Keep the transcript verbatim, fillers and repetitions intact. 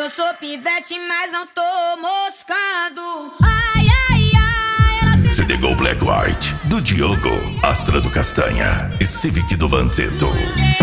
sou pivete, mas não tô moscando. Ai, ai, ai, ela se... C D Go Black White, do Diogo, Astra do Castanha e Civic do Vanzeto.